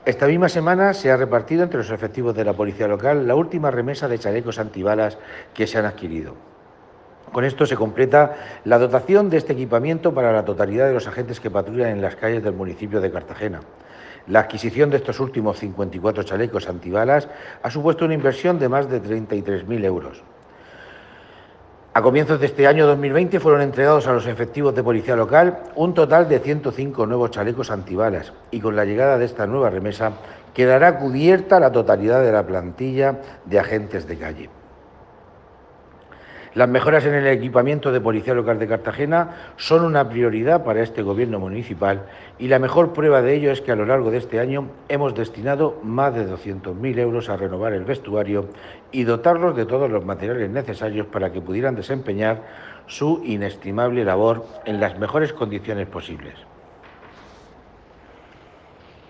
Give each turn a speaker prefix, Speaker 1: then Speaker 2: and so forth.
Speaker 1: Esta misma semana se ha repartido entre los efectivos de la policía local la última remesa de chalecos antibalas que se han adquirido. Con esto se completa la dotación de este equipamiento para la totalidad de los agentes que patrullan en las calles del municipio de Cartagena. La adquisición de estos últimos 54 chalecos antibalas ha supuesto una inversión de más de 33.000 euros. A comienzos de este año 2020 fueron entregados a los efectivos de policía local un total de 105 nuevos chalecos antibalas y con la llegada de esta nueva remesa quedará cubierta la totalidad de la plantilla de agentes de calle. Las mejoras en el equipamiento de Policía Local de Cartagena son una prioridad para este Gobierno municipal y la mejor prueba de ello es que a lo largo de este año hemos destinado más de 200.000 euros a renovar el vestuario y dotarlos de todos los materiales necesarios para que pudieran desempeñar su inestimable labor en las mejores condiciones posibles.